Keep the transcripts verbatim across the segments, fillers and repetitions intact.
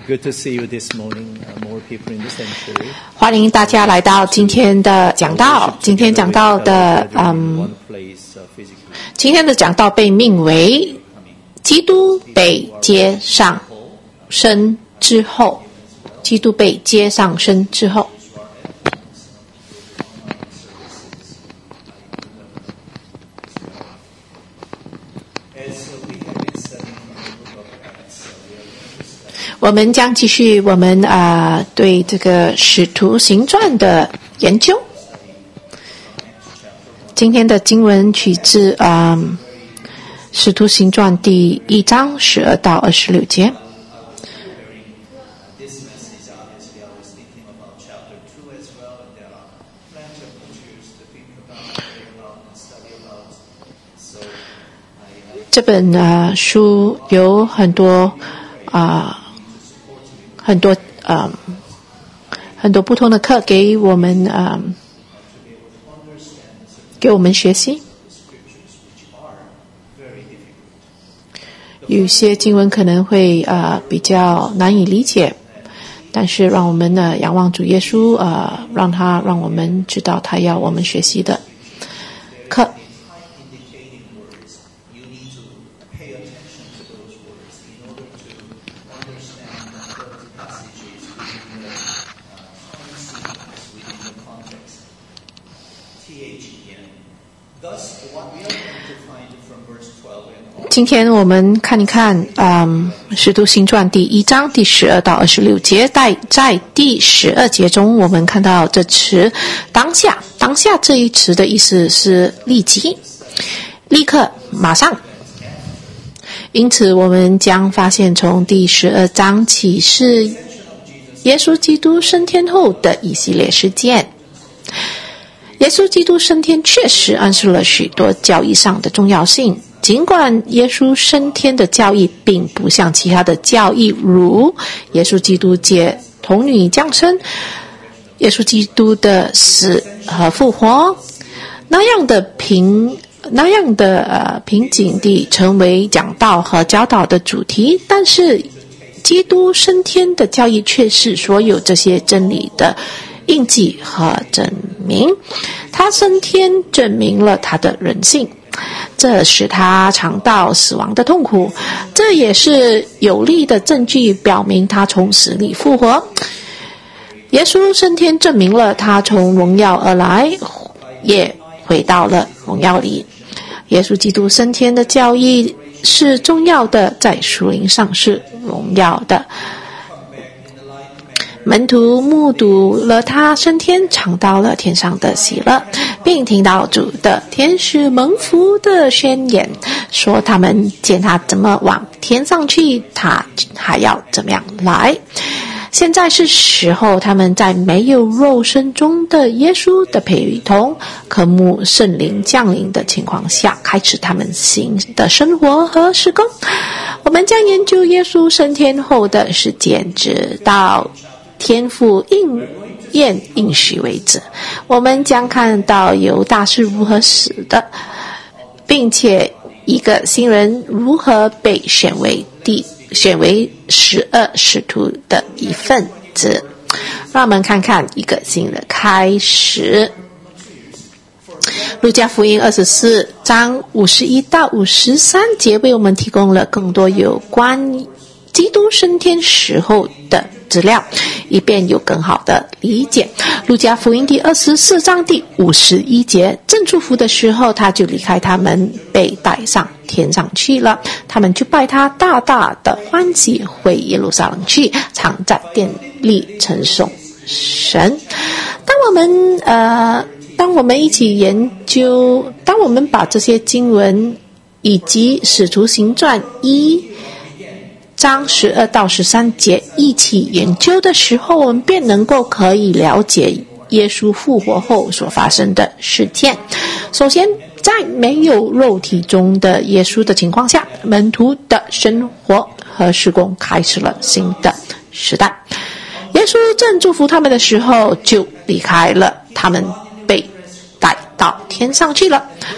Good to see you this morning. Uh, more people in the sanctuary. 欢迎大家来到今天的讲道。今天讲道的，嗯，今天的讲道被命为“基督被接上升之后”。基督被接上升之后。我们将继续我们啊、呃、对这个使徒行传的研究。今天的经文取自啊、呃、使徒行传第一章十二到二十六节。这本呃书有很多啊。呃很多呃很多不同的课给我们呃给我们学习。有些经文可能会呃比较难以理解，但是让我们呢仰望主耶稣，呃让他让我们知道他要我们学习的课。今天我们看一看嗯使徒行传第一章第十二到二十六节。在在第十二节中，我们看到这词当下。当下这一词的意思是立即、立刻、马上。因此我们将发现从第十二章起是耶稣基督升天后的一系列事件。耶稣基督升天确实暗示了许多教义上的重要性，尽管耶稣升天的教义并不像其他的教义，如耶稣基督借童女降生、耶稣基督的死和复活那样的平那样的呃瓶颈地成为讲道和教导的主题，但是基督升天的教义却是所有这些真理的印记和证明。他升天证明了他的人性，这使他尝到死亡的痛苦，这也是有力的证据表明他从死里复活。耶稣升天证明了他从荣耀而来，也回到了荣耀里。耶稣基督升天的教义是重要的，在属灵上是荣耀的。门徒目睹了他升天，尝到了天上的喜乐，并听到主的天使蒙福的宣言，说他们见他怎么往天上去，他还要怎么样来。现在是时候，他们在没有肉身中的耶稣的陪同、渴慕圣灵降临的情况下，开始他们新的生活和事工。我们将研究耶稣升天后的事件，直到天父应验应许为止。我们将看到犹大是如何死的，并且一个新人如何被选为第选为十二使徒的一份子。让我们看看一个新的开始。路加福音二十四章五十一到五十三节为我们提供了更多有关基督升天时候的资料，以便有更好的理解。路加福音第二十四章第五十一节，正祝福的时候，他就离开他们，被带上天上去了。他们就拜他，大大的欢喜，回耶路撒冷去，常在殿里称颂神。当我们呃，当我们一起研究，当我们把这些经文以及使徒行传一章十二到十三节一起研究的时候，我们便能够可以了解耶稣复活后所发生的事件。首先，在没有肉体中的耶稣的情况下，门徒的生活和事工开始了新的时代。耶稣正祝福他们的时候，就离开了，他们被带到天上去了。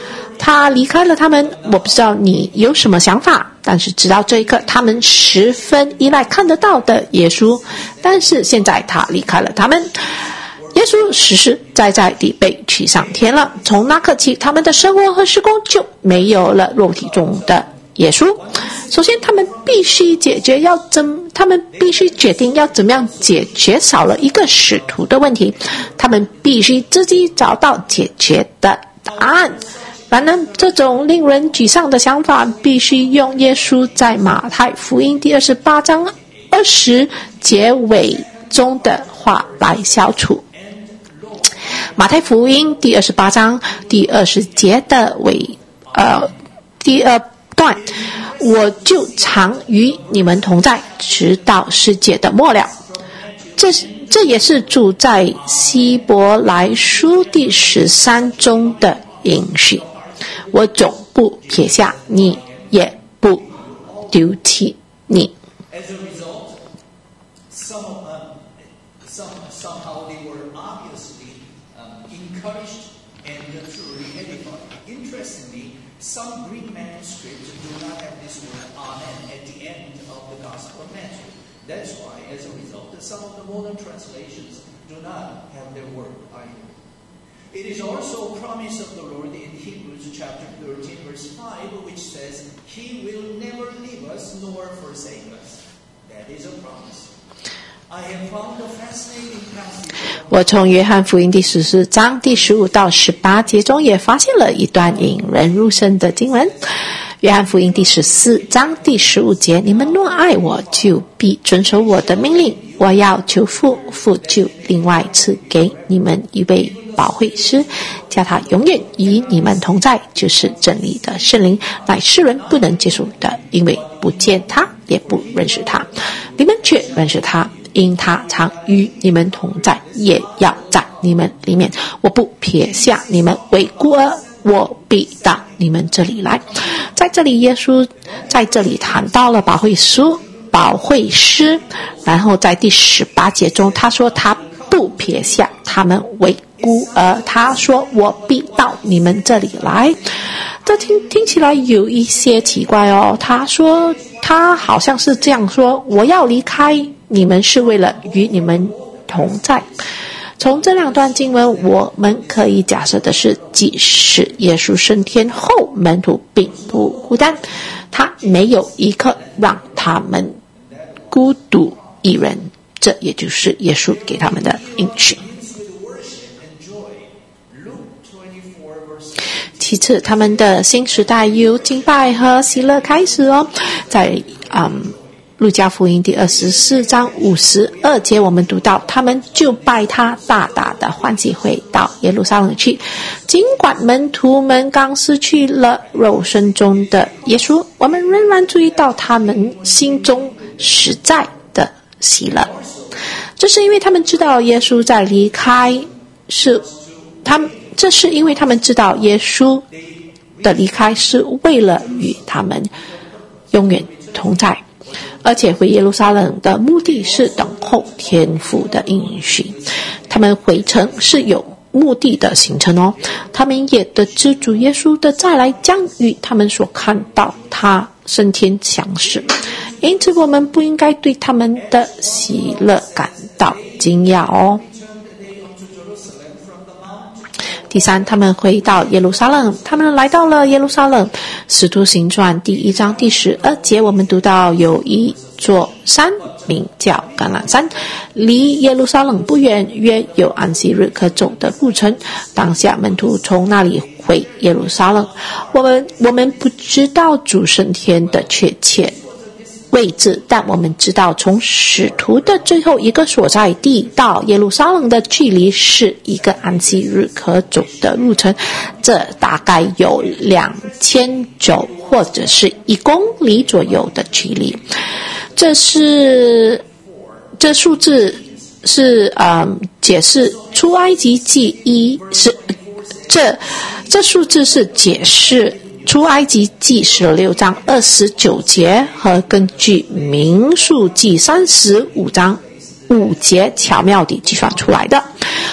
他离开了他们，我不知道你有什么想法，但是直到这一刻，他们十分依赖看得到的耶稣，但是现在他离开了他们，耶稣实实在在地被取上天了。从那刻起，他们的生活和事工就没有了肉体中的耶稣。首先，他们必须解决要怎，他们必须决定要怎么样解决少了一个使徒的问题。他们必须自己找到解决的答案。反正这种令人沮丧的想法，必须用耶稣在马太福音第二十八章二十节尾中的话来消除。马太福音第二十八章第二十节的尾呃第二段，我就常与你们同在，直到世界的末了。这这也是主在希伯来书第十三中的应许。我总不撇下你，也不丢弃你。 Some Greek manuscripts do not have this word amen at the end of the Gospel of Matthew. That's why, as a result, some of the modern translations do not have their word either. It is also a promise of the Lord in Hebrews chapter thirteen, verse five, which says, He will never leave us nor forsake us. That is a promise. I have found a fascinating passage. 我从约翰福音第十四章第十五到十八节中也发现了一段引人入胜的经文。约翰福音第十四章第十五节，你们若爱我，就必遵守我的命令。我要求父，父就另外赐给你们一位保惠师，叫他永远与你们同在，就是真理的圣灵，乃世人不能接受的，因为不见他，也不认识他。你们却认识他，因他常与你们同在，也要在你们里面。我不撇下你们为孤儿，我必到你们这里来。在这里，耶稣在这里谈到了保惠师，保惠师。然后在第十八节中，他说他不撇下他们为孤儿，他说我必到你们这里来。这听听起来有一些奇怪哦。他说他好像是这样说，我要离开你们是为了与你们同在。从这两段经文，我们可以假设的是，即使耶稣升天后，门徒并不孤单，他没有一刻让他们孤独一人，这也就是耶稣给他们的应许。其次，他们的新时代由敬拜和喜乐开始哦。在嗯路加福音第二十四章五十二节，我们读到他们就拜他，大大的欢喜回到耶路撒冷去。尽管门徒们刚失去了肉身中的耶稣，我们仍然注意到他们心中实在的喜乐。这是因为他们知道耶稣在离开是他们，这是因为他们知道耶稣的离开是为了与他们永远同在。而且回耶路撒冷的目的是等候天父的应许，他们回程是有目的的行程哦。他们也得知主耶稣的再来将与他们所看到他升天相似，因此我们不应该对他们的喜乐感到惊讶哦。第三，他们回到耶路撒冷，他们来到了耶路撒冷。使徒行传第一章第十二节，我们读到有一座山名叫橄榄山，离耶路撒冷不远，约有安息日可走的路程。当下门徒从那里回耶路撒冷。我们我们不知道主升天的确切位置，但我们知道从使徒的最后一个所在地到耶路撒冷的距离是一个安息日可走的路程，这大概有两千九或者是一公里左右的距离。这是这数字是嗯解释出埃及记一是这这数字是解释出埃及记十六章二十九节和根据民数记三十五章五节巧妙地计算出来的。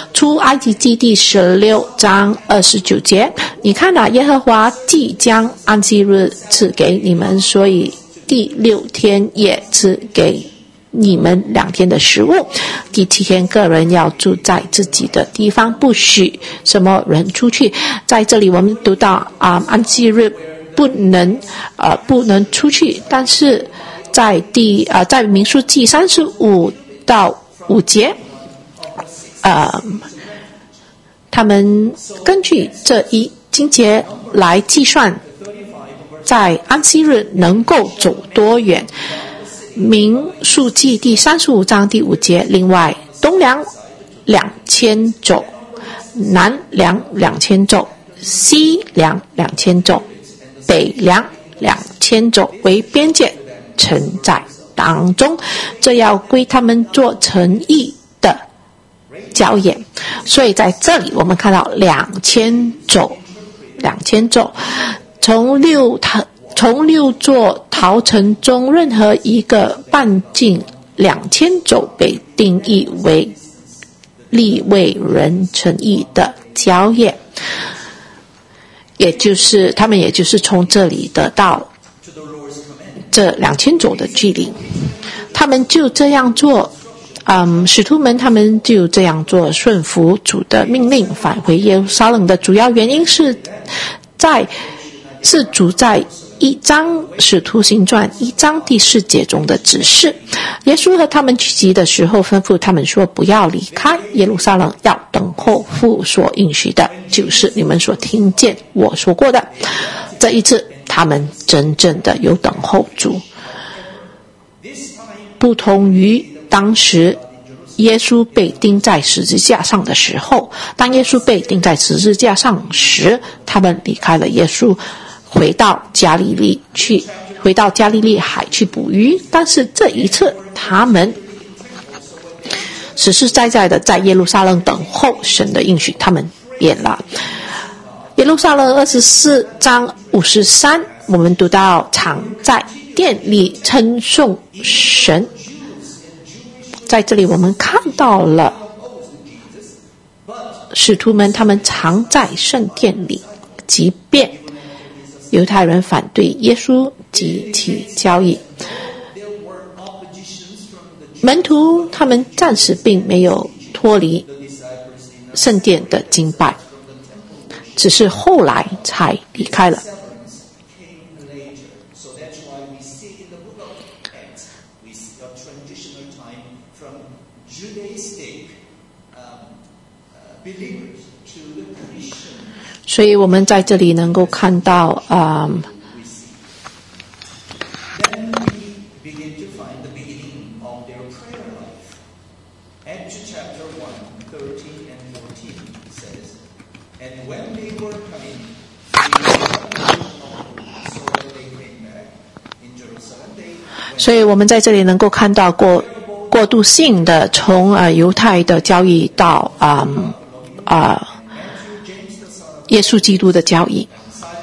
出埃及记第十六章二十九节，你看啊，耶和华即将安息日赐给你们，所以第六天也赐给你们两天的食物。第七天个人要住在自己的地方，不许什么人出去。在这里我们读到啊，安息日不能呃不能出去，但是在第呃在民数记三十五到五节，呃，他们根据这一经节来计算，在安息日能够走多远。民数记第三十五章第五节，另外东量两千肘，南量两千肘，西量两千肘，北量两千肘为边界，城在当中，这要归他们做城邑的郊野。所以在这里我们看到两千肘，两千肘，从六塔。从六座陶城中任何一个半径两千肘被定义为利未人城邑的郊野，也就是他们也就是从这里得到这两千肘的距离。他们就这样做，嗯，使徒们他们就这样做，顺服主的命令，返回耶路撒冷的主要原因是在是主在一章使徒行传一章第四节中的指示。耶稣和他们聚集的时候吩咐他们说，不要离开耶路撒冷，要等候父所应许的，就是你们所听见我说过的。这一次他们真正的有等候主，不同于当时耶稣被钉在十字架上的时候。当耶稣被钉在十字架上时，他们离开了耶稣，回到加利利去，回到加利利海去捕鱼。但是这一次，他们实实在在的在耶路撒冷等候神的应许，他们变了。耶路撒冷二十四章五十三，我们读到常在殿里称颂神。在这里我们看到了使徒们他们常在圣殿里，即便犹太人反对耶稣及其教义，门徒他们暂时并没有脱离圣殿的敬拜，只是后来才离开了。所以我们在这里能够看到，嗯，所以我们在这里能够看到过过渡性的从呃犹太的教义到啊啊。呃耶稣基督的教义。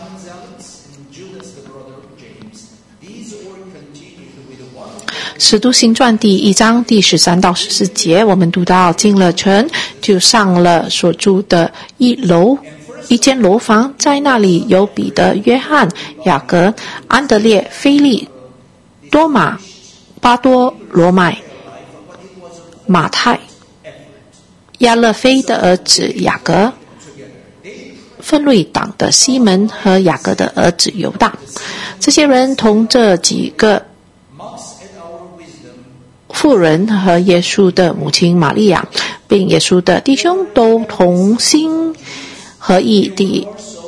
使徒行传第一章第十三到十四节，我们读到进了城，就上了所住的一楼一间楼房，在那里有彼得、约翰、雅各、安德烈、腓力、多马、巴多罗买、马太、亚勒腓的儿子雅各、分类党的西门和雅各的儿子犹大。这些人同这几个妇人和耶稣的母亲玛利亚，并耶稣的弟兄都同心合意地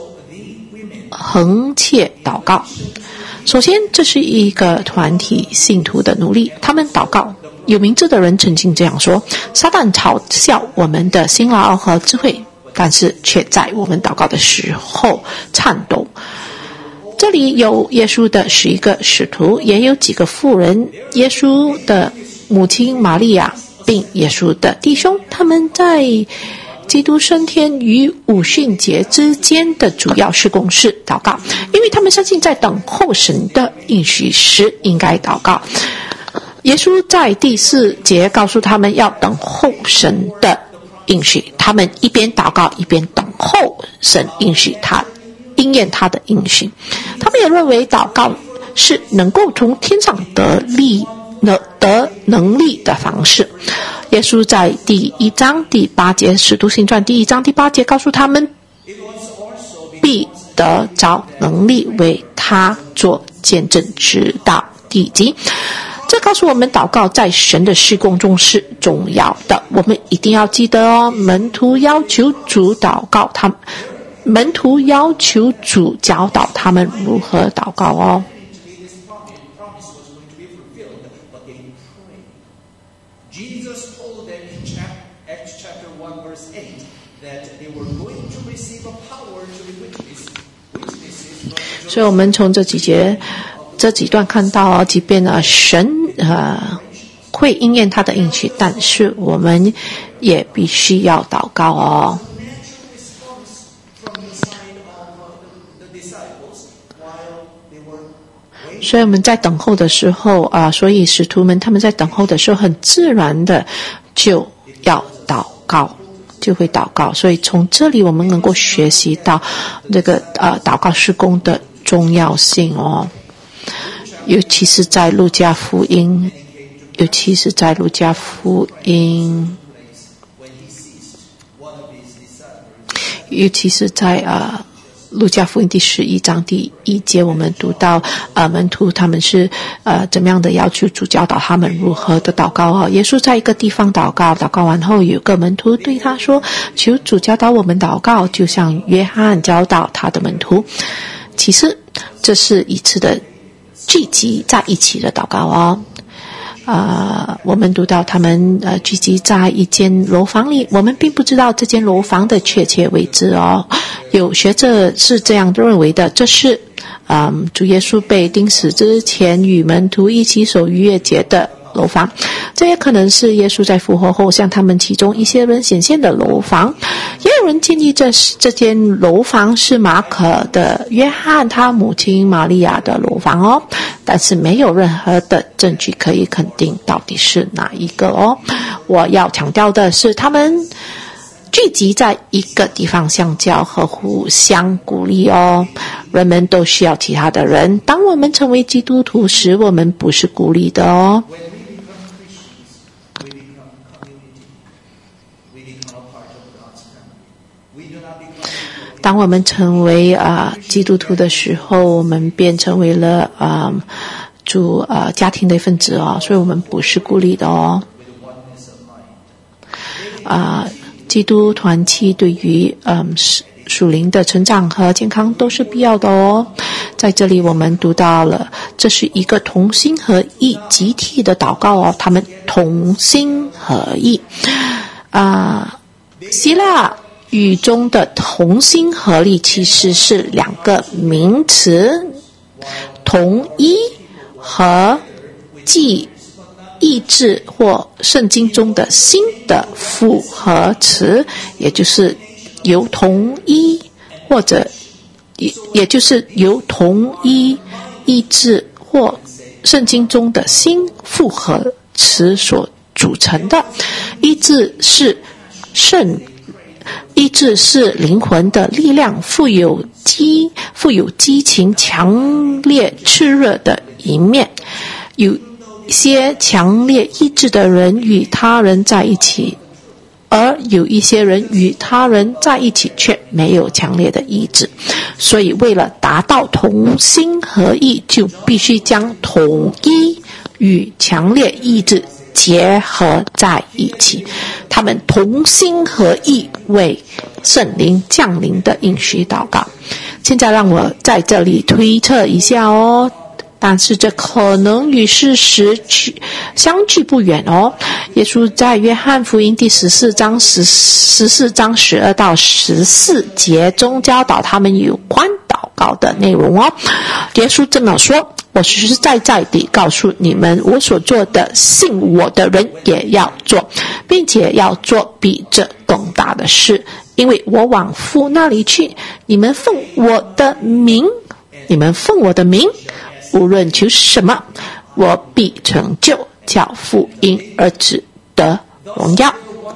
横切祷告。首先，这是一个团体信徒的努力，他们祷告。有明智的人曾经这样说：撒旦嘲笑我们的辛劳和智慧，但是却在我们祷告的时候颤抖。这里有耶稣的十一个使徒，也有几个妇人，耶稣的母亲玛利亚，并耶稣的弟兄，他们在基督升天与五旬节之间的主要事工是祷告，因为他们相信在等候神的应许时应该祷告。耶稣在第四节告诉他们要等候神的应许，他们一边祷告一边等候神应许他应验他的应许。他们也认为祷告是能够从天上得力得能力的方式。耶稣在第一章第八节，使徒行传第一章第八节告诉他们，必得着能力为他做见证直到地极。这告诉我们祷告在神的事工中是重要的，我们一定要记得哦。门徒要求主祷告，他们门徒要求主教导他们如何祷告哦。 Jesus told them in Acts chapter one verse eight that they were going to receive a power to be witnesses. Witnesses. 所以我们从这几节这几段看到哦，即便呢神呃会应验他的应许，但是我们也必须要祷告哦。所以我们在等候的时候啊、呃，所以使徒们他们在等候的时候，很自然的就要祷告，就会祷告。所以从这里我们能够学习到这个呃祷告事工的重要性哦，尤其是在路加福音，尤其是在路加福音，尤其是在啊。呃路加福音第十一章第一节，我们读到呃门徒他们是呃怎么样的要求主教导他们如何的祷告啊？耶稣在一个地方祷告，祷告完后有个门徒对他说：“求主教导我们祷告，就像约翰教导他的门徒。”其实这是一次的聚集在一起的祷告哦。呃，我们读到他们呃聚集在一间楼房里，我们并不知道这间楼房的确切位置哦。有学者是这样认为的，这是嗯主耶稣被钉死之前与门徒一起守逾越节的楼房，这也可能是耶稣在复活后向他们其中一些人显现的楼房。也有人建议这这间楼房是马可的约翰他母亲玛利亚的楼房哦，但是没有任何的证据可以肯定到底是哪一个哦。我要强调的是，他们聚集在一个地方相交和互相鼓励哦。人们都需要其他的人，当我们成为基督徒时，我们不是孤立的哦。当我们成为啊、呃、基督徒的时候，我们便成为了啊、呃、主啊、呃、家庭的一份子哦，所以我们不是孤立的哦。啊、呃，基督团契对于嗯属灵的成长和健康都是必要的哦。在这里我们读到了，这是一个同心合意集体的祷告哦，他们同心合意啊、呃，希腊语中的同心合力其实是两个名词，同一和既意志或圣经中的心的复合词，也就是由同一或者也也就是由同一意志或圣经中的心复合词所组成的。意志是圣意志是灵魂的力量，富有激富有激情、强烈、炽热的一面。有些强烈意志的人与他人在一起，而有一些人与他人在一起却没有强烈的意志。所以为了达到同心合意，就必须将统一与强烈意志结合在一起，他们同心合意为圣灵降临的应许祷告。现在让我在这里推测一下哦，但是这可能与事实相距不远哦。耶稣在约翰福音第十四章十十四章十二到十四节中教导他们有关祷告的内容哦。耶稣这么说：“我实实在在地告诉你们，我所做的，信我的人也要做，并且要做比这更大的事，因为我往父那里去。你们奉我的名，你们奉我的名，无论求什么，我必成就，叫父因儿子得荣耀。”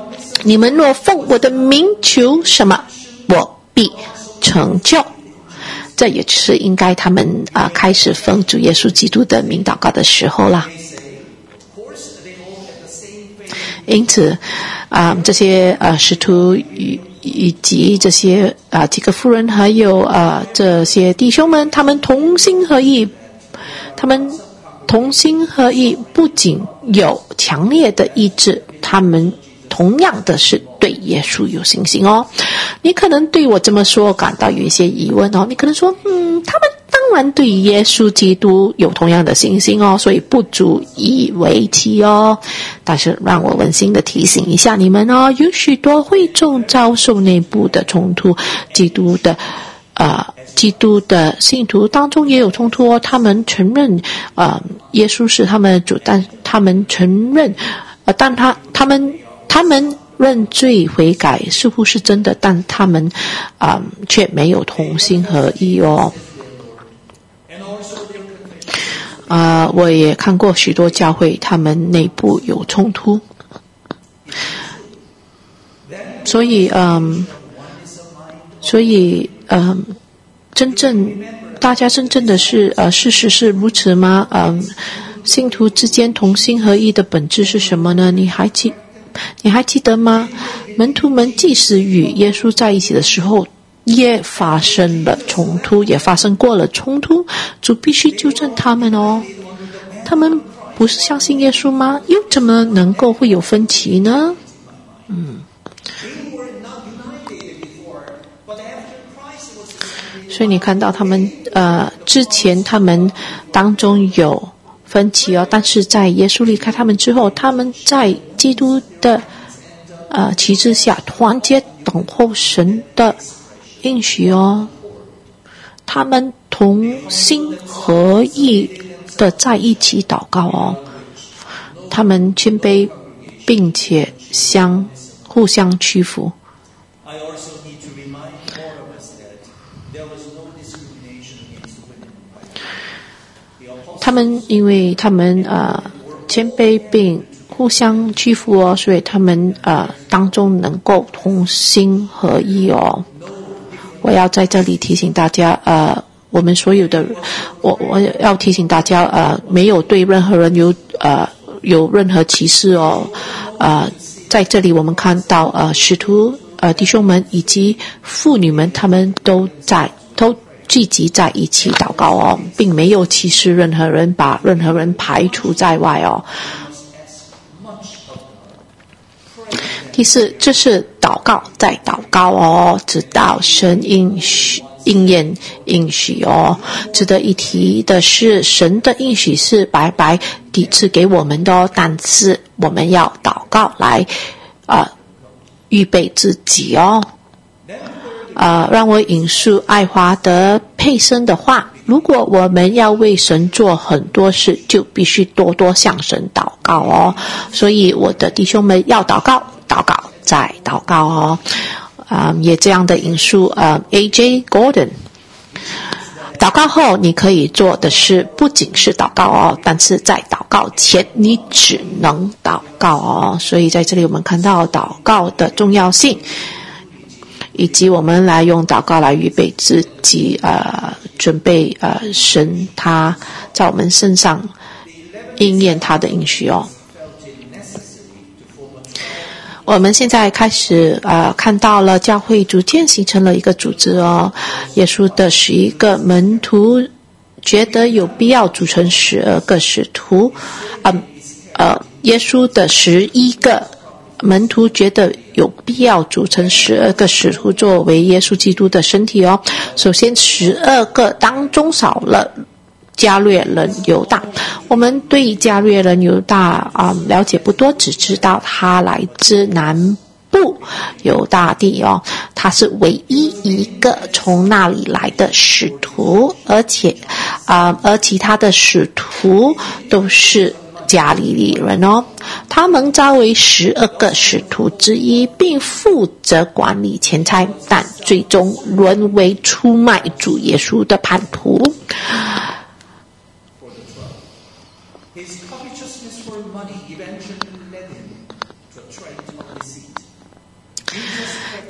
你们若奉我的名求什么，我必成就。这也是应该他们啊、呃、开始奉主耶稣基督的名祷告的时候啦。因此啊、呃，这些呃使徒与以及这些啊、呃、几个妇人还有啊、呃、这些弟兄们，他们同心合意，他们同心合意，不仅有强烈的意志，他们同样的是对耶稣有信心哦。你可能对我这么说感到有一些疑问哦，你可能说，嗯，他们当然对耶稣基督有同样的信心哦，所以不足以为奇哦。但是让我温馨的提醒一下你们哦，有许多会众遭受内部的冲突，基督的呃，基督的信徒当中也有冲突哦。他们承认呃耶稣是他们的主，但他们承认呃，但他他们他们认罪悔改似乎是真的，但他们啊、呃、却没有同心合意哦。啊、呃，我也看过许多教会，他们内部有冲突，所以嗯，所以嗯，真正大家真正的是呃，事实是如此吗？嗯，信徒之间同心合意的本质是什么呢？你还记？你还记得吗？门徒们即使与耶稣在一起的时候，也发生了冲突，也发生过了冲突。主必须纠正他们哦。他们不是相信耶稣吗？又怎么能够会有分歧呢？嗯。所以你看到他们呃，之前他们当中有分歧哦，但是在耶稣离开他们之后，他们在基督的呃旗帜下团结等候神的应许哦。他们同心合意的在一起祷告哦，他们谦卑并且相互相屈服。他们因为他们呃谦卑并互相屈服哦，所以他们呃当中能够同心合意哦。我要在这里提醒大家，呃，我们所有的，我我要提醒大家，呃，没有对任何人有呃有任何歧视哦。呃，在这里我们看到呃使徒呃弟兄们以及妇女们，他们都在都。聚集在一起祷告哦，并没有歧视任何人，把任何人排除在外哦。第四，这是祷告再祷告哦，直到神应许应验应许哦。值得一提的是，神的应许是白白地赐给我们的哦，但是我们要祷告来啊、呃、预备自己哦。呃，让我引述爱华德佩森的话，如果我们要为神做很多事，就必须多多向神祷告哦。所以我的弟兄们要祷告，祷告再祷告哦。啊、呃，也这样的引述呃 A J Gordon， 祷告后你可以做的事不仅是祷告哦，但是在祷告前你只能祷告哦。所以在这里我们看到祷告的重要性，以及我们来用祷告来预备自己，呃，准备呃神他在我们身上应验他的应许哦。我们现在开始呃看到了教会逐渐形成了一个组织哦。耶稣的十一个门徒觉得有必要组成十二个使徒，呃呃，耶稣的十一个门徒觉得有必要组成十二个使徒作为耶稣基督的身体哦。首先十二个当中少了加略人犹大。我们对加略人犹大啊、嗯、了解不多，只知道他来自南部犹大地哦，他是唯一一个从那里来的使徒，而且啊、呃、而其他的使徒都是加利利人哦。他们召为十二个使徒之一，并负责管理钱财，但最终沦为出卖主耶稣的叛徒。 His covetousness for money eventually led him to a trait of deceit.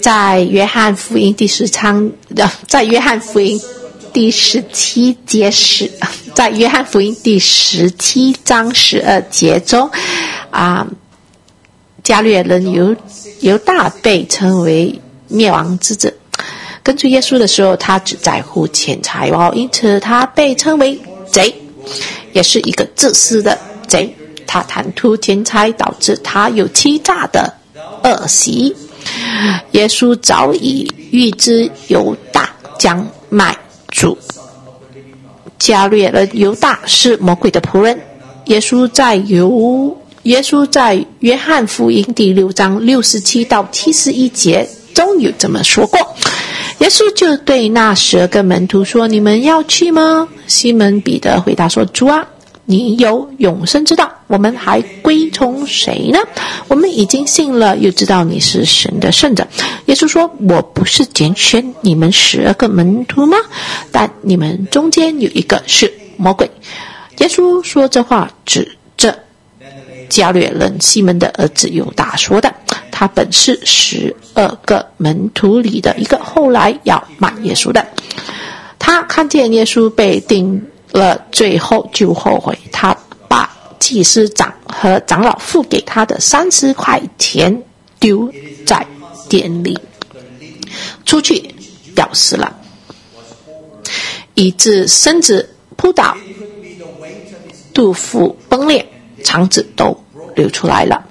在约翰福音第十章，呃，在约翰福音第十七节十，在约翰福音第十七章十二节中，啊，加略人犹犹大被称为灭亡之子。跟随耶稣的时候，他只在乎钱财哦，因此他被称为贼，也是一个自私的贼。他贪图钱财，导致他有欺诈的恶习。耶稣早已预知犹大将卖主。加略人犹大是魔鬼的仆人。耶稣在犹耶稣在约翰福音第六章六十七到七十一节中有这么说过。耶稣就对那十二个门徒说：“你们要去吗？”西门彼得回答说：“主啊，你有永生之道，我们还归从谁呢？我们已经信了，又知道你是神的圣者。”耶稣说：“我不是拣选你们十二个门徒吗？但你们中间有一个是魔鬼。”耶稣说这话指着加略人西门的儿子犹大说的，他本是十二个门徒里的一个，后来要卖耶稣的。他看见耶稣被定了罪后就后悔，他把祭司长和长老付给他的三十块钱丢在店里，出去吊死了，以致身子扑倒，肚腹崩裂，肠子都流出来了。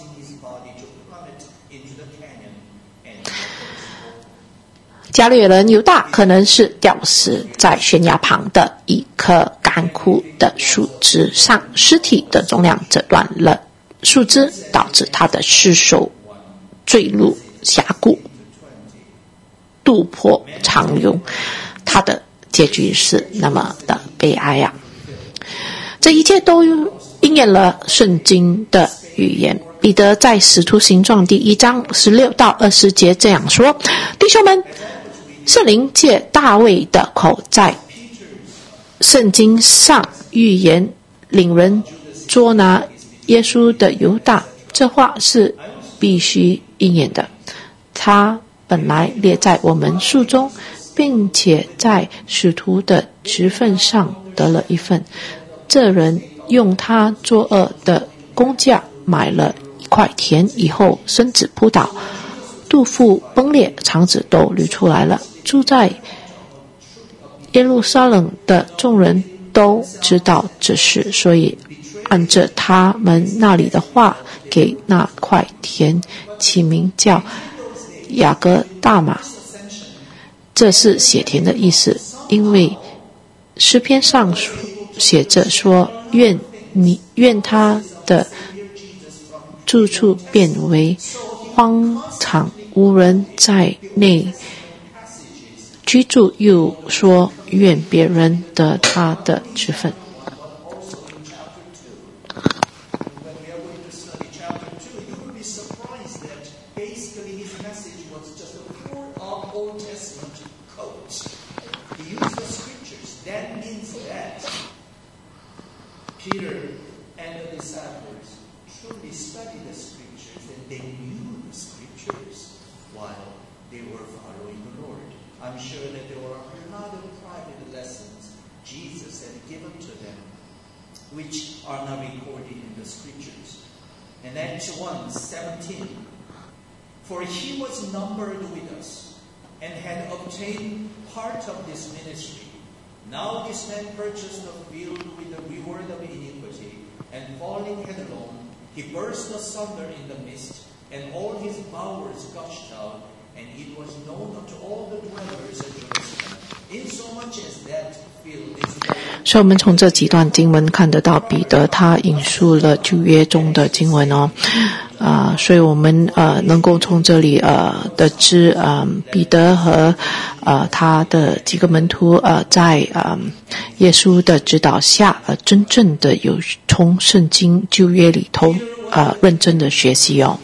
加略人犹大可能是吊死在悬崖旁的一棵干枯的树枝上，尸体的重量折断了树枝，导致他的尸首坠入峡谷，肚破肠流。他的结局是那么的悲哀啊！这一切都应验了圣经的预言。彼得在使徒行传第一章十六到二十节这样说：“弟兄们，圣灵借大卫的口在圣经上预言领人捉拿耶稣的犹大，这话是必须应验的。他本来列在我们书中，并且在使徒的职分上得了一份。这人用他作恶的工价买了一块田，以后身子扑倒，肚腹崩裂，肠子都流出来了。住在耶路撒冷的众人都知道这事，所以按着他们那里的话，给那块田起名叫雅各大马，这是写田的意思。因为诗篇上写着说：愿你愿他的住处变为荒场，无人在内居住，又说愿别人得他的职分。 Peter and the disciples truly studied the scriptures, and they knew the scriptures while they were following the Lord. I'm sure that there were a lot of private lessons Jesus had given to them, which are not recorded in the scriptures. And Acts one seventeen, for he was numbered with us, and had obtained part of this ministry. Now this man purchased a field with the reward of iniquity, and falling headlong, he burst asunder in the midst, and all his bowels gushed out, and it was known unto all the dwellers of Jerusalem, insomuch as that field is known. 所以我们从这几段经文看得到，彼得他引述了旧约中的经文哦。啊、呃，所以我们呃能够从这里呃得知，呃彼得和呃他的几个门徒呃在呃耶稣的指导下，呃真正的有从圣经旧约里头呃认真的学习哦。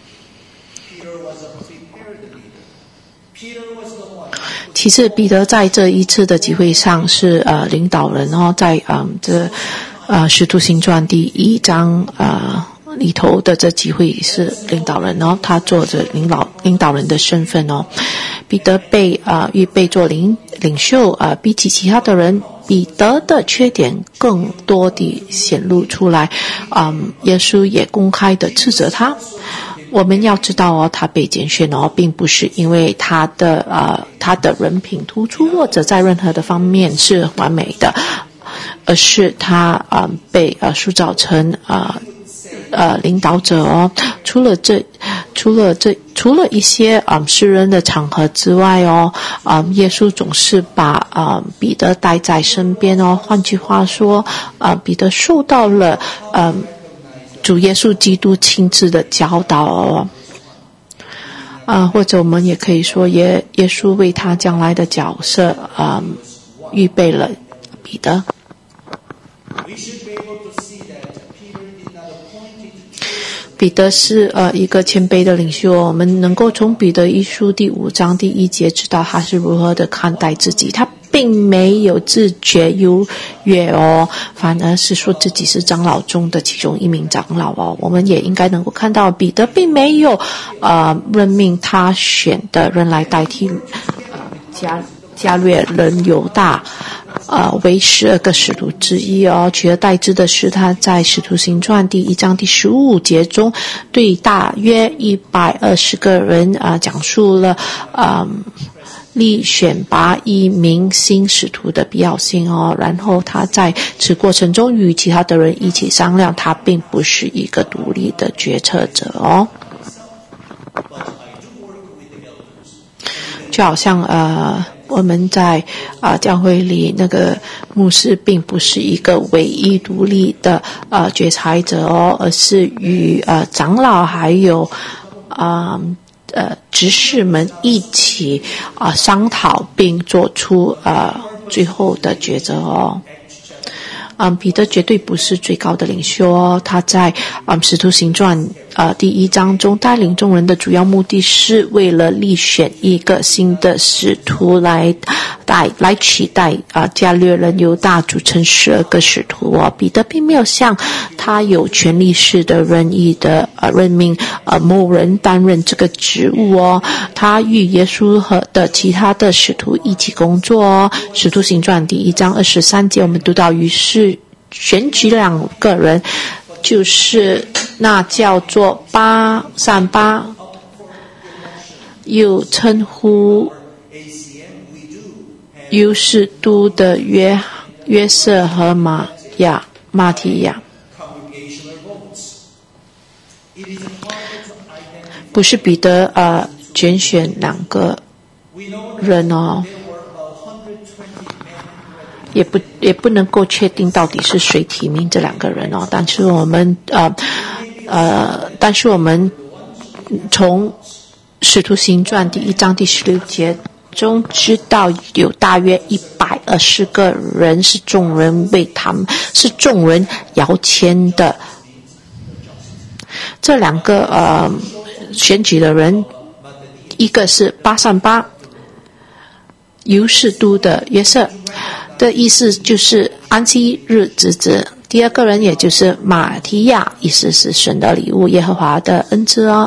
其次，彼得在这一次的集会上是呃领导人哦，在嗯、呃、这呃使徒行传第一章呃。 里头的这几位是领导人哦，他做着领导领导人的身份哦。彼得被啊、呃、预备做领领袖啊、呃，比起其他的人，彼得的缺点更多地显露出来。嗯，耶稣也公开的斥责他。我们要知道哦，他被拣选哦，并不是因为他的呃他的人品突出，或者在任何的方面是完美的，而是他啊、呃、被呃塑造成啊。呃呃，领导者哦，除了这，除了这，除了一些啊、嗯、私人的场合之外哦，啊、嗯，耶稣总是把啊、嗯、彼得带在身边哦。换句话说，啊，彼得受到了嗯主耶稣基督亲自的教导哦。啊，或者我们也可以说耶，耶稣为他将来的角色啊、嗯、预备了彼得。彼得是呃一个谦卑的领袖，我们能够从彼得一书第五章第一节知道他是如何的看待自己。他并没有自觉优越哦，反而是说自己是长老中的其中一名长老哦。我们也应该能够看到，彼得并没有呃任命他选的人来代替呃加加略人犹大。呃，为十二个使徒之一哦，取而代之的是他在《使徒行传》第一章第十五节中，对大约一百二十个人啊、呃、讲述了啊、呃、力选拔一名新使徒的必要性哦。然后他在此过程中与其他的人一起商量，他并不是一个独立的决策者哦。就好像呃。我们在啊、呃、教会里，那个牧师并不是一个唯一独立的呃决裁者哦，而是与呃长老还有啊 呃, 呃执事们一起啊、呃、商讨，并做出呃最后的抉择哦。嗯，彼得绝对不是最高的领袖哦，他在嗯《使徒行传》呃第一章中带领众人的主要目的是为了力选一个新的使徒来带来取代啊、呃、加略人犹大组成十二个使徒哦。彼得并没有像他有权力式的任意的呃任命呃某人担任这个职务哦，他与耶稣和的其他的使徒一起工作哦。《使徒行传》第一章二十三节我们读到，于是选举两个人，就是那叫做巴散巴，又称呼犹士都的约约瑟和马亚马提亚。不是彼得呃拣选两个人哦。也不也不能够确定到底是谁提名这两个人哦，但是我们呃呃，但是我们从《使徒行传》第一章第十六节中知道，有大约一百二十个人是众人为他们是众人摇签的。这两个呃选举的人，一个是巴散巴，犹士都的约瑟。的意思就是安息日之子。第二个人也就是马提亚，意思是神的礼物，耶和华的恩赐哦。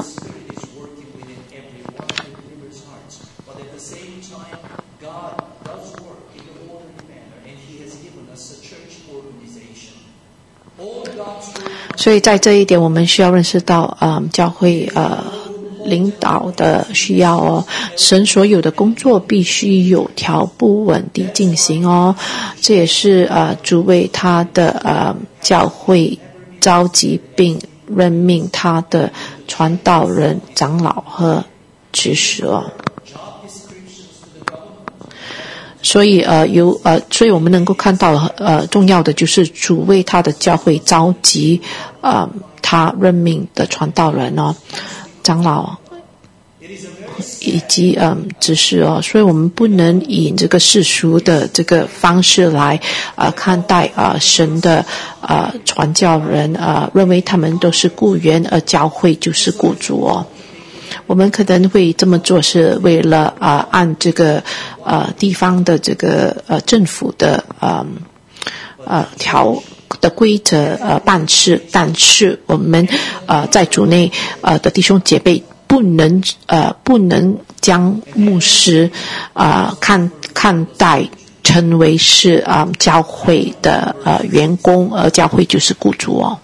所以在这一点，我们需要认识到，嗯，教会呃。领导的需要哦，神所有的工作必须有条不紊地进行哦，这也是呃主为他的呃教会召集并任命他的传道人、长老和执事哦。所以呃有呃，所以我们能够看到呃重要的就是主为他的教会召集呃他任命的传道人哦。长老以及嗯执事哦，所以我们不能以这个世俗的这个方式来呃看待呃神的呃传教人呃认为他们都是雇员，而教会就是雇主哦。我们可能会这么做是为了呃按这个呃地方的这个呃政府的呃呃条的规则呃办事，但是我们呃在主内呃的弟兄姐妹不能呃不能将牧师啊、呃、看看待成为是啊、呃、教会的呃员工，而教会就是雇主哦。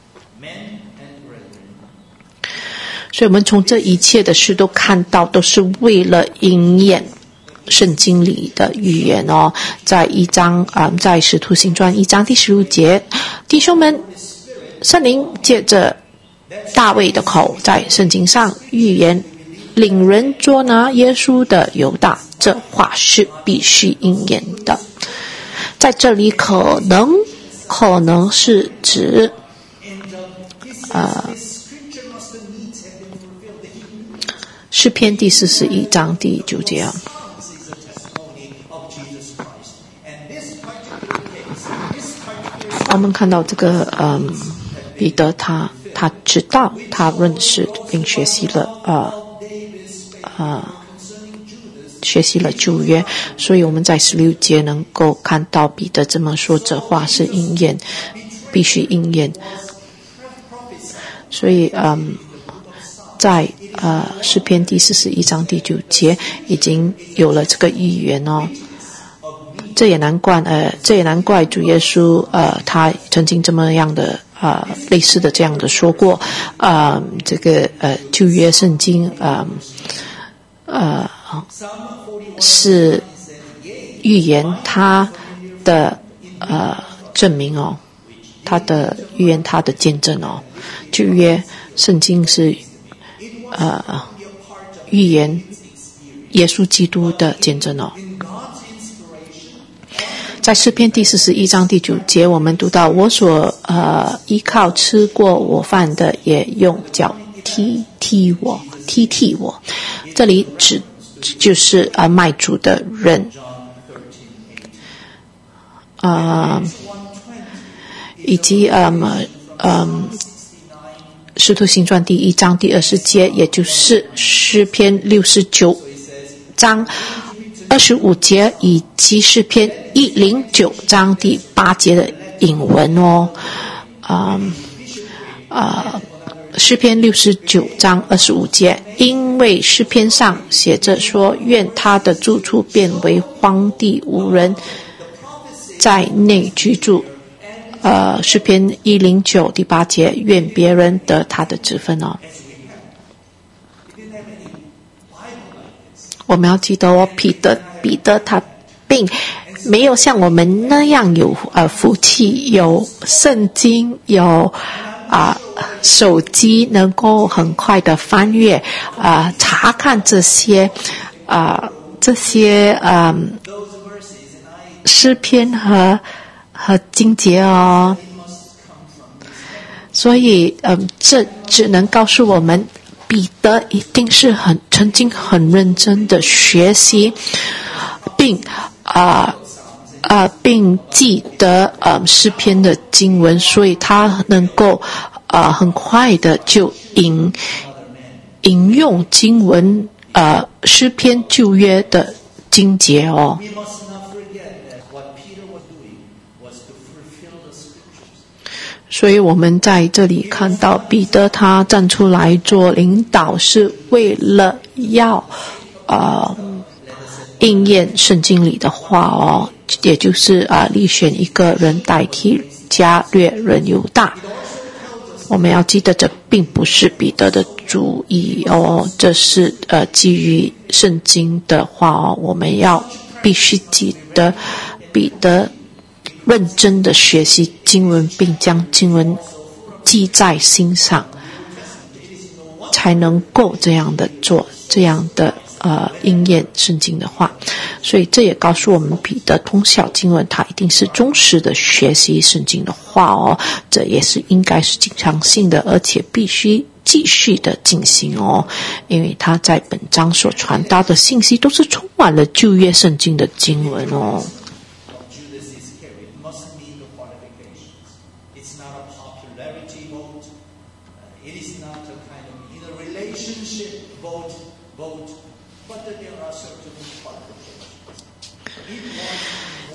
所以我们从这一切的事都看到，都是为了应验圣经里的预言哦。在一章啊、呃，在使徒行传一章第十六节，弟兄们，圣灵借着大卫的口在圣经上预言，领人捉拿耶稣的犹大，这话是必须应验的。在这里可能可能是指呃诗篇第四十一章第九节啊。我们看到这个嗯，彼得他他知道他认识并学习了呃呃学习了旧约，所以我们在十六节能够看到彼得这么说，这话是应验，必须应验。所以嗯，在呃诗篇第四十一章第九节已经有了这个预言哦。这也难怪呃，这也难怪主耶稣呃，他曾经这么样的呃类似的这样的说过，呃，这个呃旧约圣经呃呃是预言他的呃证明哦，他的预言他的见证哦，旧约圣经是呃预言耶稣基督的见证哦。在诗篇第四十一章第九节，我们读到我所呃依靠吃过我饭的，也用脚踢踢我踢踢我。这里指就是呃卖主的人，呃，以及呃呃使徒行传第一章第二十节，也就是诗篇六十九章二十五节，以及诗篇一零九章第八节的引文哦。嗯呃诗篇六十九章二十五节，因为诗篇上写着说，愿他的住处变为荒地，无人在内居住。呃诗篇一零九第八节，愿别人得他的职分哦。我们要记得哦，彼得彼得他并没有像我们那样有呃福气，有圣经，有啊、呃、手机能够很快的翻阅啊、呃、查看这些啊、呃、这些嗯、呃、诗篇和和经节哦。所以嗯、呃、这只能告诉我们，彼得一定是很曾经很认真的学习，并啊啊、呃呃、并记得呃诗篇的经文，所以他能够呃很快的就引引用经文呃诗篇旧约的经节哦。所以我们在这里看到彼得他站出来做领导，是为了要呃应验圣经里的话哦，也就是啊、呃、力选一个人代替加略人犹大。我们要记得，这并不是彼得的主意哦，这是呃基于圣经的话哦，我们要必须记得彼得认真的学习经文，并将经文记在心上，才能够这样的做，这样的呃应验圣经的话。所以这也告诉我们，彼得通晓经文，他一定是忠实的学习圣经的话哦，这也是应该是经常性的，而且必须继续的进行哦，因为他在本章所传达的信息都是充满了旧约圣经的经文哦。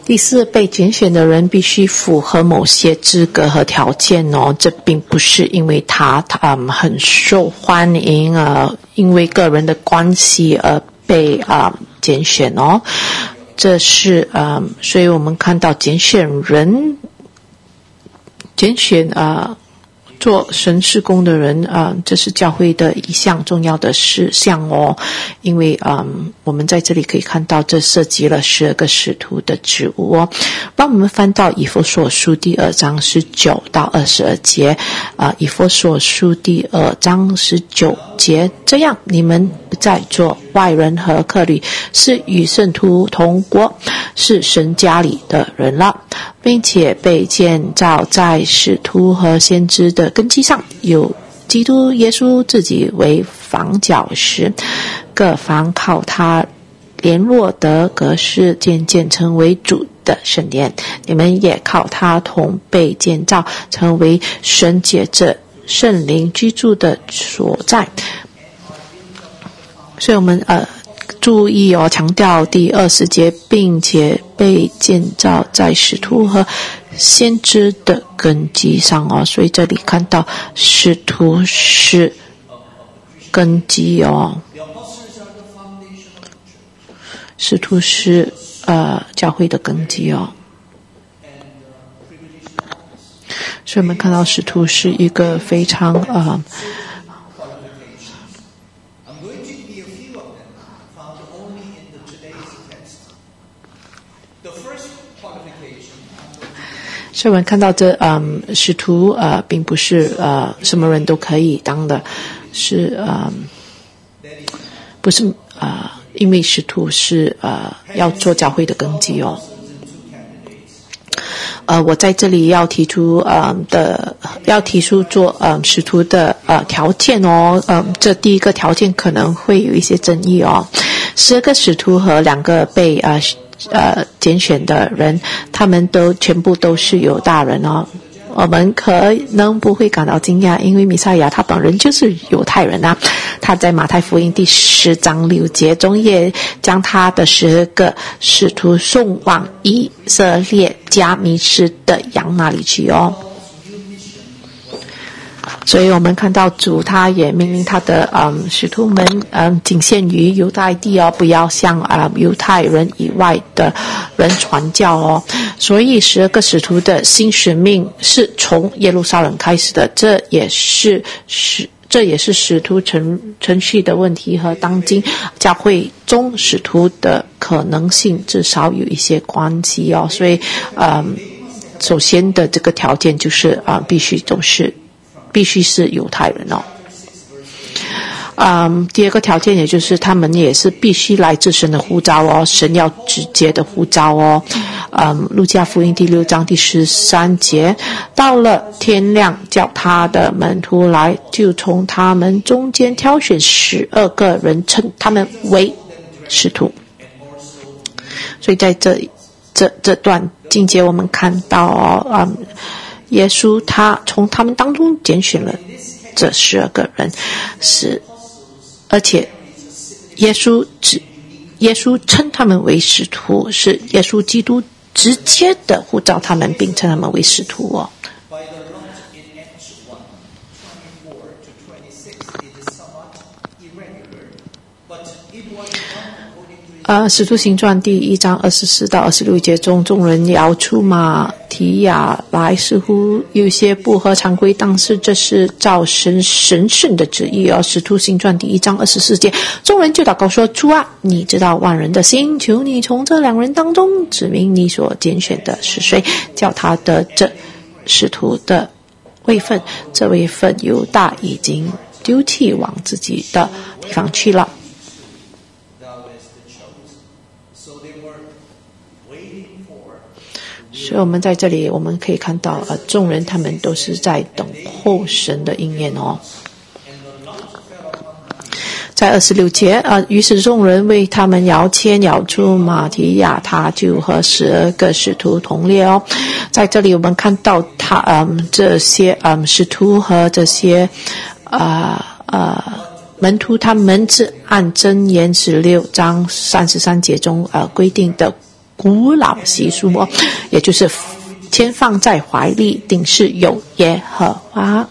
第四，被拣选的人必须符合某些资格和条件哦，这并不是因为他他、嗯、很受欢迎啊、呃，因为个人的关系而被啊、呃、拣选哦，这是呃，所以我们看到拣选人拣选啊。呃做神事工的人啊、呃，这是教会的一项重要的事项哦。因为嗯、呃，我们在这里可以看到，这涉及了十二个使徒的职务哦。让我们翻到以弗所书第二章十九到二十二节啊、呃，以弗所书第二章十九节，这样你们不再做外人和客旅，是与圣徒同国，是神家里的人了，并且被建造在使徒和先知的根基上，有基督耶稣自己为房角石，各房靠他联络的格式，渐渐成为主的圣殿。你们也靠他同被建造，成为神借着圣灵居住的所在。所以我们呃注意哦，强调第二十节，并且被建造在使徒和先知的根基上哦。所以这里看到使徒是根基哦，使徒是呃教会的根基哦。所以我们看到使徒是一个非常呃所以我们看到这嗯，使徒呃并不是呃什么人都可以当的，是呃不是呃因为使徒是呃要做教会的根基哦。呃，我在这里要提出呃的要提出做呃使徒的呃条件哦，呃这第一个条件可能会有一些争议哦，十二个使徒和两个被呃。呃，拣选的人，他们都全部都是犹大人哦。我们可能不会感到惊讶，因为弥赛亚他本人就是犹太人啊。他在马太福音第十章六节中也将他的十二个使徒送往以色列家迷失的羊那里去哦。所以我们看到主他也命令他的嗯使徒们嗯仅限于犹太地哦，不要向啊、嗯、犹太人以外的人传教哦。所以十二个使徒的新使命是从耶路撒冷开始的，这也是使这也是使徒程程序的问题和当今教会中使徒的可能性至少有一些关系哦。所以嗯首先的这个条件就是啊、呃、必须都是必须是犹太人哦。嗯，第二个条件也就是他们也是必须来自神的呼召哦，神要直接的呼召哦。嗯，路加福音第六章第十三节，到了天亮，叫他的门徒来，就从他们中间挑选十二个人，称他们为使徒。所以在这这这段经节我们看到哦，嗯。耶稣他从他们当中拣选了这十二个人，是而且耶稣只耶稣称他们为使徒，是耶稣基督直接的呼召他们，并称他们为使徒哦。呃，使徒行传第一章二十四到二十六节中，众人摇出马提亚来，似乎有些不合常规，但是这是照神神圣的旨意哦。使徒行传第一章二十四节，众人就祷告说：主啊，你知道万人的心，求你从这两人当中指明你所拣选的是谁，叫他得这使徒的位分。这位分犹大已经丢弃，往自己的地方去了。所以我们在这里我们可以看到呃，众人他们都是在等候神的应验哦。在二十六节呃，于是众人为他们摇签，摇出马提亚，他就和十二个使徒同列哦。在这里我们看到他嗯这些嗯使徒和这些呃呃门徒，他们是按箴言十六章三十三节中呃规定的古老习俗哦，也就是先放在怀里，定是有耶和华。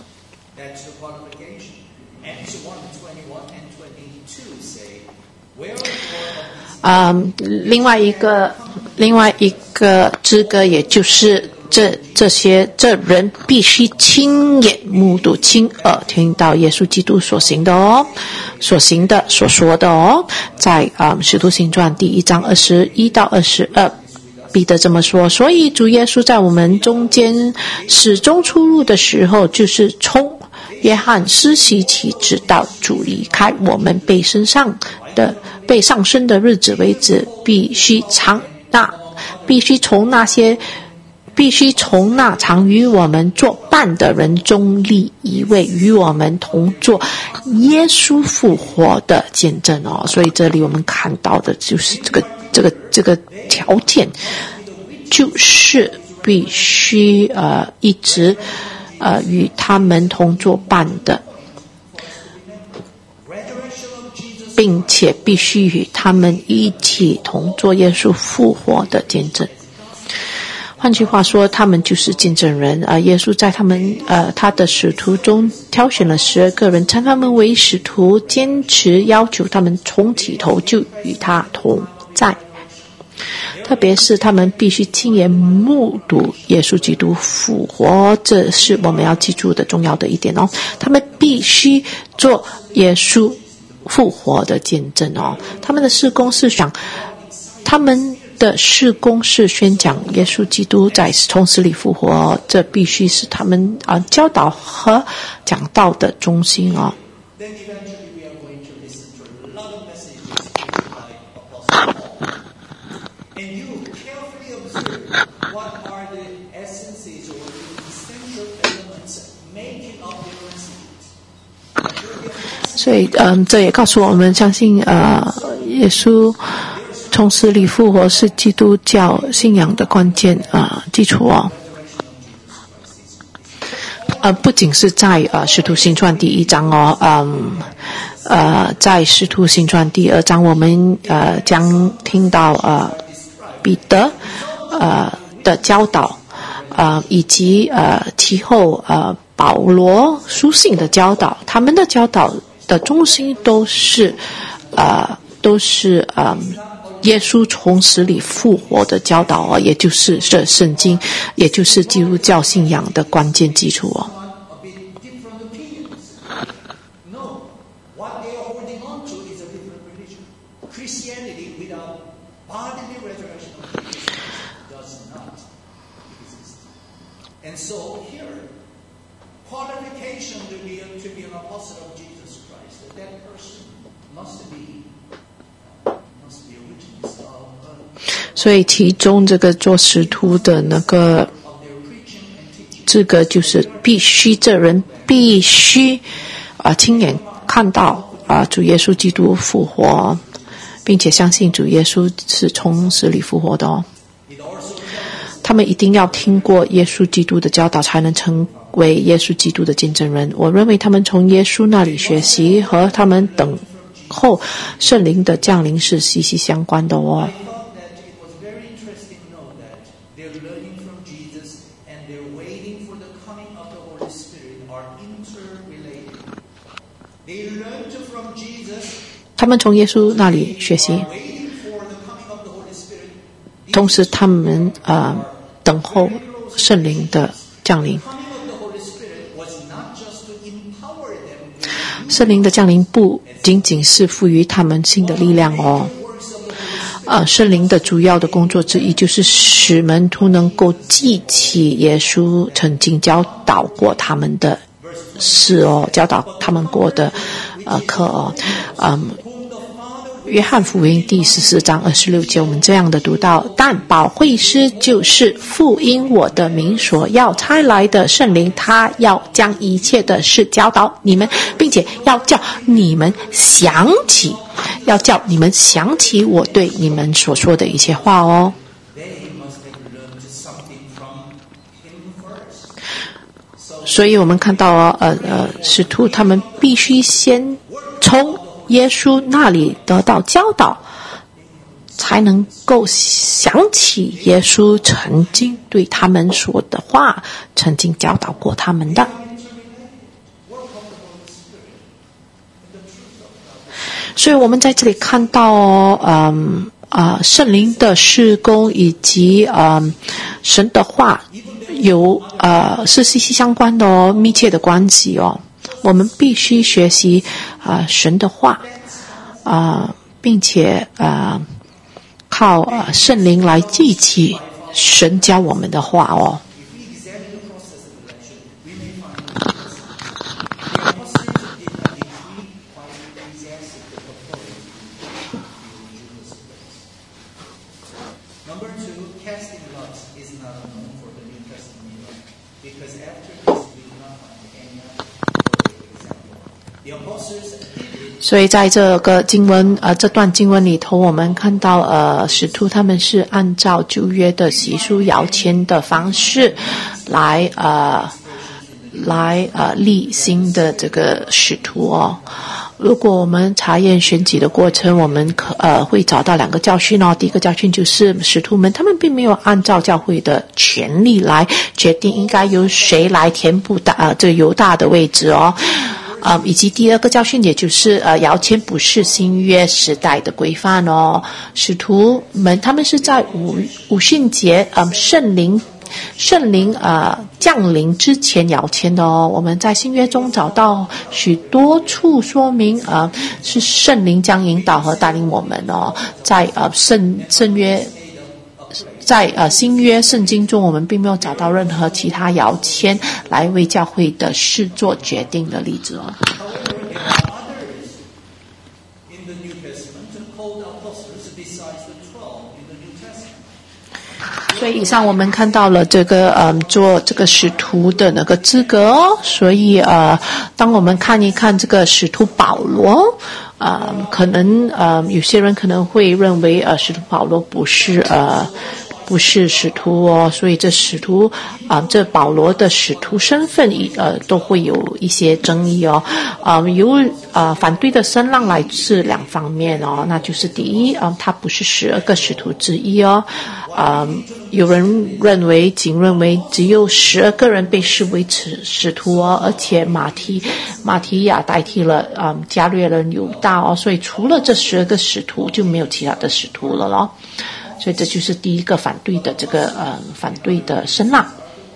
嗯，另外一个另外一个资格，也就是这这些这人必须亲眼目睹、亲耳听到耶稣基督所行的哦，所行的、所说的哦，在嗯《使徒行传》第一章二十一到二十二，彼得这么说：所以主耶稣在我们中间始终出入的时候，就是从约翰施洗起，直到主离开我们被升上的被上升的日子为止，必须常那必须从那些必须从那常与我们作伴的人中立一位，与我们同作耶稣复活的见证哦。所以这里我们看到的就是这个这个这个条件，就是必须呃一直呃与他们同作伴的，并且必须与他们一起同做耶稣复活的见证。换句话说，他们就是见证人啊、呃！耶稣在他们呃他的使徒中挑选了十二个人，称他们为使徒，坚持要求他们从起头就与他同在。特别是他们必须亲眼目睹耶稣基督复活，这是我们要记住的重要的一点哦。他们必须做耶稣复活的见证哦。他们的事工是想，他们的事工是宣讲耶稣基督在从死里复活哦，这必须是他们啊、呃、教导和讲道的中心哦。所以嗯，这也告诉我们，相信呃，耶稣从死里复活是基督教信仰的关键啊、呃、基础哦。呃，不仅是在呃《使徒行传》第一章哦，嗯呃，在《使徒行传》第二章，我们呃将听到呃彼得呃的教导，呃以及呃其后呃保罗书信的教导，他们的教导的中心都是呃都是呃耶稣从死里复活的教导哦，也就是这圣经，也就是基督教信仰的关键基础哦。所以其中这个做使徒的那个资格，就是必须这人必须啊、呃、亲眼看到啊、呃、主耶稣基督复活，并且相信主耶稣是从死里复活的哦。他们一定要听过耶稣基督的教导，才能成为耶稣基督的见证人。我认为他们从耶稣那里学习，和他们等候圣灵的降临是息息相关的哦。他们从耶稣那里学习，同时他们呃等候圣灵的降临。圣灵的降临不仅仅是赋予他们新的力量哦，呃，圣灵的主要的工作之一就是使门徒能够记起耶稣曾经教导过他们的事哦，教导他们过的呃课哦，嗯。约翰福音第十四章二十六节，我们这样的读到：但保惠师就是父因我的名所要差来的圣灵，他要将一切的事教导你们，并且要叫你们想起，要叫你们想起我对你们所说的一切话哦。所以我们看到哦，呃呃，使徒他们必须先从耶稣那里得到教导， 才能够想起耶稣曾经对他们说的话，曾经教导过他们的。所以我们在这里看到哦，嗯啊、呃，圣灵的事工以及嗯、呃、神的话有呃是息息相关的哦，密切的关系哦。我们必须学习啊、呃、神的话啊、呃，并且啊、呃、靠呃圣灵来记起神教我们的话哦。所以在这个经文呃这段经文里头，我们看到呃使徒他们是按照旧约的习俗摇签的方式来呃来呃立新的这个使徒哦。如果我们查验选举的过程，我们可呃会找到两个教训哦。第一个教训就是使徒们他们并没有按照教会的权力来决定应该由谁来填补大呃这个犹大的位置哦。呃，以及第二个教训，也就是呃，摇签不是新约时代的规范哦。使徒们他们是在五五旬节，呃，圣灵圣灵呃降临之前摇签的哦。我们在新约中找到许多处说明，呃，是圣灵将引导和带领我们哦。在呃圣圣约。在呃新约圣经中，我们并没有找到任何其他摇签来为教会的事做决定的例子哦。所以以上我们看到了这个嗯做这个使徒的那个资格哦。所以呃，当我们看一看这个使徒保罗。呃，可能呃，有些人可能会认为呃，使徒保罗不是呃，不是使徒哦，所以这使徒啊、呃，这保罗的使徒身份呃，都会有一些争议哦。呃，有呃反对的声浪来自两方面哦，那就是第一啊、呃，他不是十二个使徒之一哦。呃，有人认为仅认为只有十二个人被视为使使徒哦，而且马提马提亚代替了嗯、呃、加略人犹大哦，所以除了这十二个使徒就没有其他的使徒了咯。所以这就是第一个反对的这个呃反对的声浪。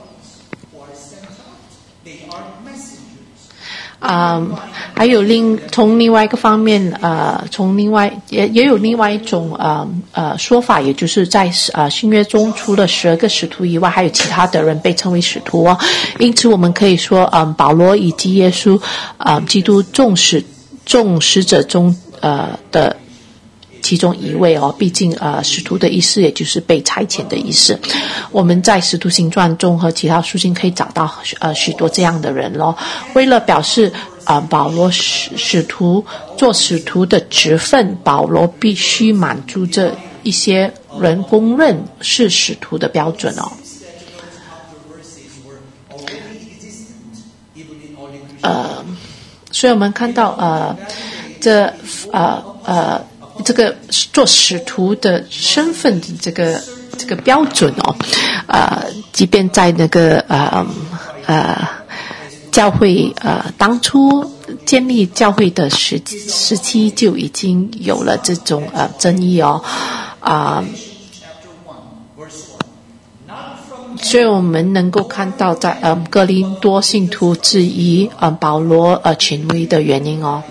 啊、嗯，还有另从另外一个方面，呃，从另外也也有另外一种呃呃说法，也就是在呃新约中，除了十二个使徒以外，还有其他的人被称为使徒哦。因此，我们可以说，嗯、呃，保罗以及耶稣，呃，基督众使众使者中呃的其中一位哦。毕竟呃，使徒的意思也就是被差遣的意思。我们在使徒行传中和其他书信可以找到呃许多这样的人咯。为了表示呃保罗使使徒做使徒的职分，保罗必须满足这一些人公认是使徒的标准哦。呃，所以我们看到呃这呃呃。这个做使徒的身份的这个这个标准哦，呃，即便在那个呃呃教会呃当初建立教会的时时期就已经有了这种呃争议哦，啊、呃，所以我们能够看到在呃哥林多信徒质疑呃保罗呃权威的原因哦。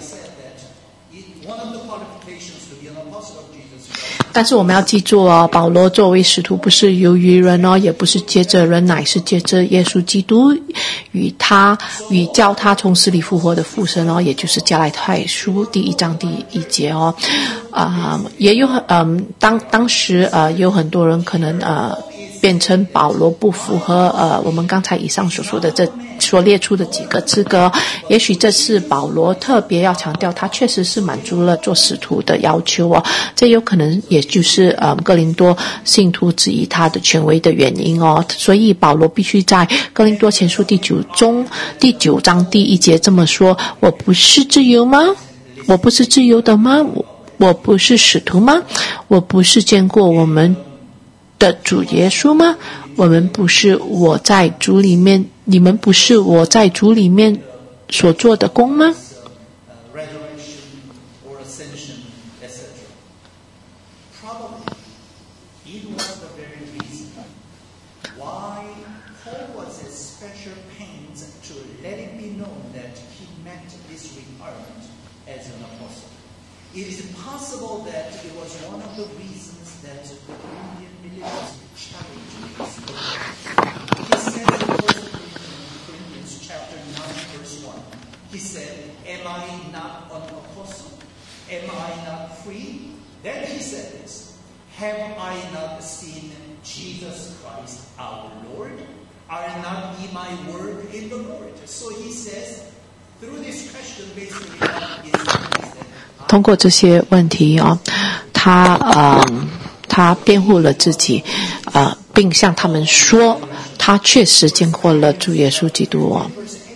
但是我们要记住哦，保罗作为使徒不是由于人哦，也不是借着人，乃是借着耶稣基督与他与叫他从死里复活的父神哦，也就是加拉太书第一章第一节哦。啊、呃，也有嗯、呃，当当时呃有很多人可能呃变成保罗不符合呃我们刚才以上所说的这所列出的几个资格，也许这是保罗特别要强调他确实是满足了做使徒的要求哦，这有可能也就是呃哥林多信徒质疑他的权威的原因哦，所以保罗必须在哥林多前书第九中第九章第一节这么说：我不是自由吗？我不是自由的吗？我我不是使徒吗？我不是见过我们的主耶稣吗？我们不是我在主里面，你们不是我在主里面所做的工吗？ resurrection or ascension, et cetera. Probably it was the very reason why Paul was at special pains to let it be known that he met this requirement as an apostle. It is possible that it was one of the reasons that the Corinthian believers challenged his authority. He said in First Corinthians chapter nine, verse one, he said, "Am I not an apostle? Am I not free?" Then he said this, "Have I not seen Jesus Christ our Lord? Are not ye my word in the Lord?" So he says, through this question, basically, what is that? 通过这些问题啊、哦，他呃，他辩护了自己，呃，并向他们说，他确实见过了主耶稣基督哦。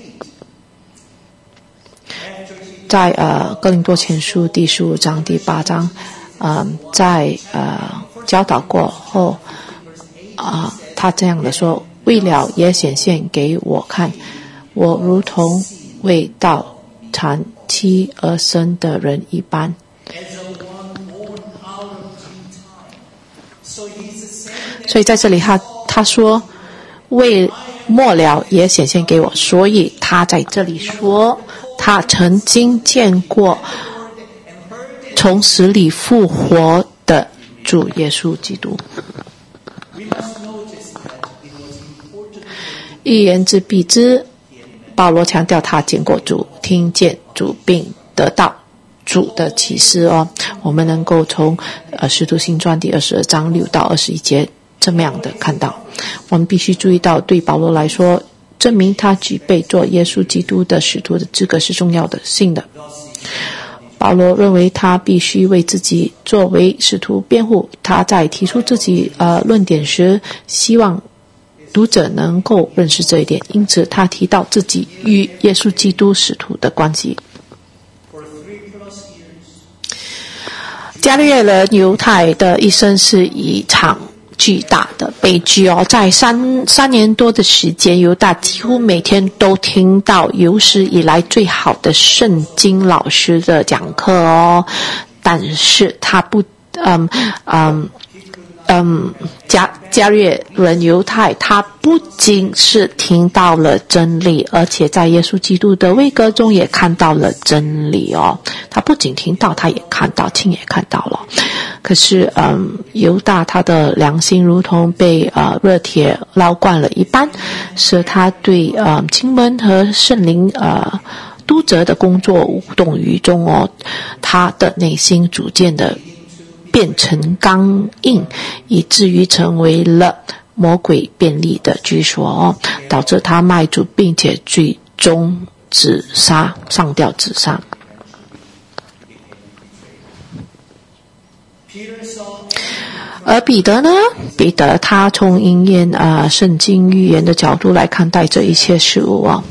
在呃哥林多前书第十五章第八章，呃，在呃教导过后，啊、呃，他这样的说：为了也显现给我看，我如同为道产妻而生的人一般。所以在这里他他说为末了也显现给我，所以他在这里说他曾经见过从死里复活的主耶稣基督。一言之蔽之，保罗强调他见过主，听见主，并得到主的启示哦。我们能够从呃使徒行传第二十二章六到二十一节这么样的看到。我们必须注意到，对保罗来说，证明他具备做耶稣基督的使徒的资格是重要的性的。保罗认为他必须为自己作为使徒辩护。他在提出自己呃论点时，希望读者能够认识这一点，因此他提到自己与耶稣基督使徒的关系。加略人犹太的一生是一场巨大的悲剧哦，在三三年多的时间，犹大几乎每天都听到有史以来最好的圣经老师的讲课哦，但是他不，嗯嗯嗯，加加略人犹太，他不仅是听到了真理，而且在耶稣基督的位格中也看到了真理哦。他不仅听到，他也看到，亲也看到了。可是，嗯，犹大他的良心如同被呃热铁捞惯了一般，使他对呃经文和圣灵呃督责的工作无动于衷哦。他的内心逐渐的变成刚硬，以至于成为了魔鬼便利的居所哦，导致他卖主，并且最终自杀，上吊自杀。而彼得呢？彼得他从应验啊、呃、圣经预言的角度来看待这一切事物啊。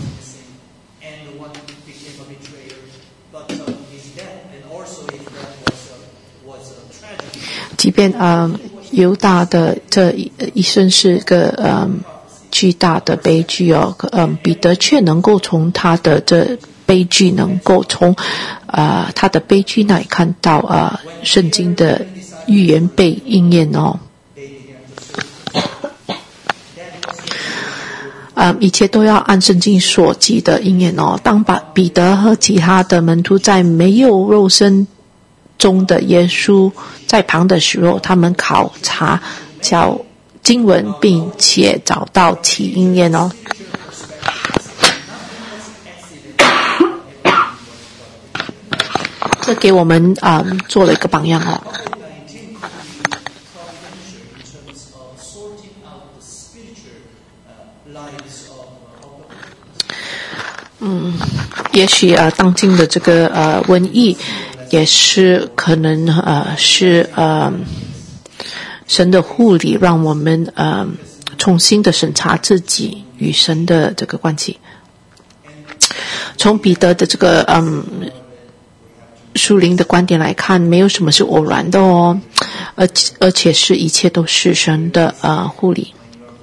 即便呃犹大的这一一生是个呃巨大的悲剧哦，嗯、呃，彼得却能够从他的这悲剧，能够从呃他的悲剧那里看到呃圣经的预言被应验哦。嗯，一切都要按圣经所记的应验哦。当把彼得和其他的门徒在没有肉身中的耶稣在旁的时候，他们考察教经文，并且找到其应验哦。这给我们啊、嗯、做了一个榜样哦。嗯，也许呃，当今的这个呃瘟疫，也是可能呃是呃神的护理，让我们呃重新的审查自己与神的这个关系。从彼得的这个嗯属灵的观点来看，没有什么是偶然的哦，而而且是一切都是神的呃护理。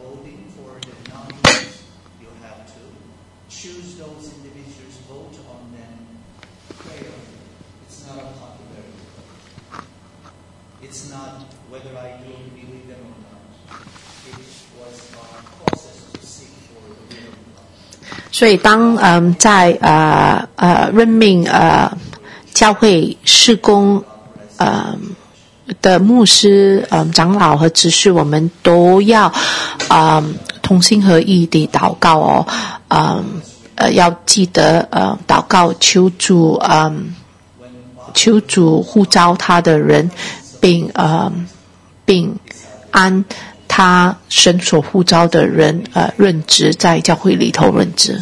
所以当嗯在呃呃任命呃教会事工呃的牧师呃长老和执事，我们都要呃同心合意地祷告哦，呃呃要记得呃祷告求主呃求主呼召他的人，并呃并按他神所呼召的人呃任职，在教会里头任职。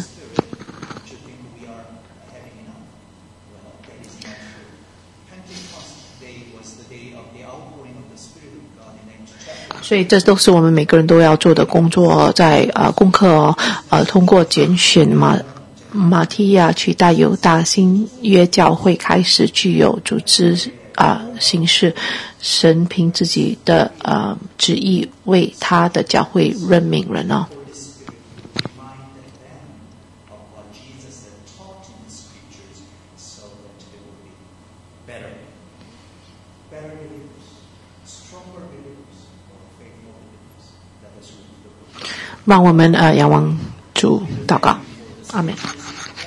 所以这都是我们每个人都要做的工作，在呃功课哦，呃通过拣选马马提亚去带犹大新约教会开始具有组织啊、呃、形式，神凭自己的呃旨意为他的教会任命人哦。让我们呃仰望主祷告，阿们。